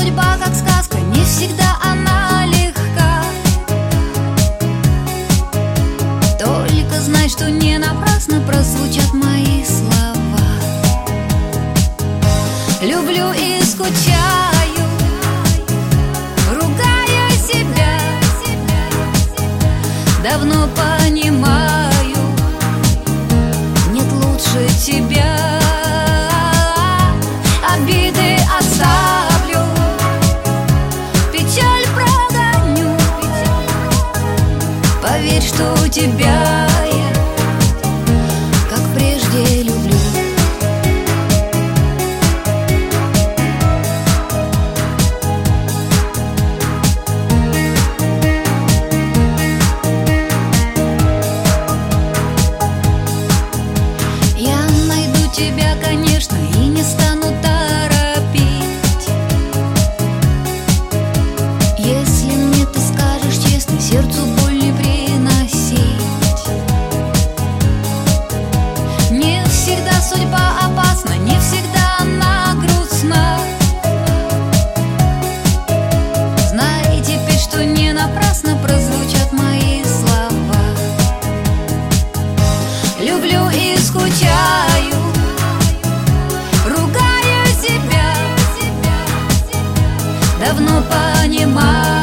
судьба как сказка, не всегда она легка. Только знай, что не напрасно прозвучат мои слова. Люблю и скучаю, ругаю себя. Давно понимаю, нет лучше тебя. Обиды оставлю, печаль прогоню. Поверь, что тебя я, как прежде, люблю. Я найду тебя, конечно, и не стану торопить. Если мне ты скажешь честно, сердцу боль не приносить. Не всегда судьба опасна, не всегда она грустна. Знай теперь, что не напрасно прозвучат мои слова. Люблю и скучаю, ругаю себя. Давно понимаю,